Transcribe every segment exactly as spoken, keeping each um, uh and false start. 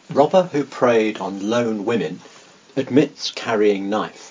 Robber who preyed on lone women admits carrying knife.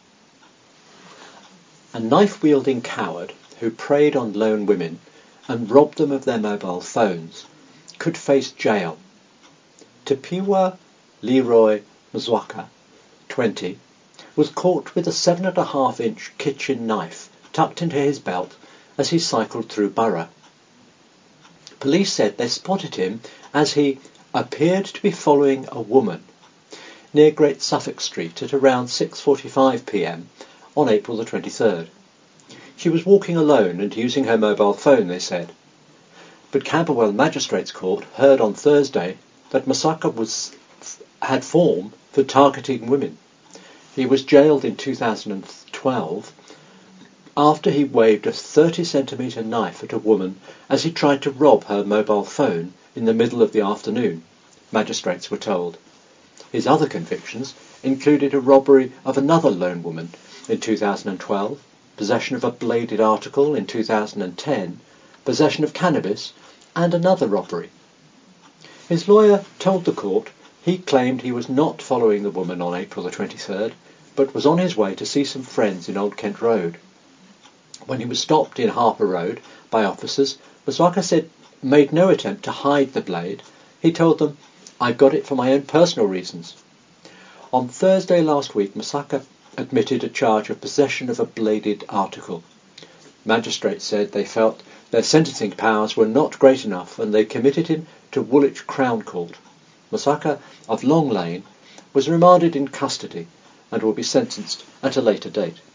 A knife-wielding coward who preyed on lone women and robbed them of their mobile phones could face jail. Tapiwa Leroy Mzwaka, twenty, was caught with a seven and a half inch kitchen knife tucked into his belt as he cycled through Borough. Police said they spotted him as he appeared to be following a woman near Great Suffolk Street at around six forty-five p m on April the twenty-third. She was walking alone and using her mobile phone, they said. But Camberwell Magistrates Court heard on Thursday that Mzwaka was had form for targeting women. He was jailed in two thousand twelve after he waved a thirty centimetre knife at a woman as he tried to rob her mobile phone in the middle of the afternoon, magistrates were told. His other convictions included a robbery of another lone woman in two thousand twelve, possession of a bladed article in two thousand ten, possession of cannabis, and another robbery. His lawyer told the court he claimed he was not following the woman on April the twenty-third, but was on his way to see some friends in Old Kent Road. When he was stopped in Harper Road by officers, Mzwaka said made no attempt to hide the blade. He told them, "I got it for my own personal reasons." On Thursday last week, Mzwaka admitted a charge of possession of a bladed article. Magistrates said they felt their sentencing powers were not great enough and they committed him to Woolwich Crown Court. Mzwaka of Long Lane was remanded in custody and will be sentenced at a later date.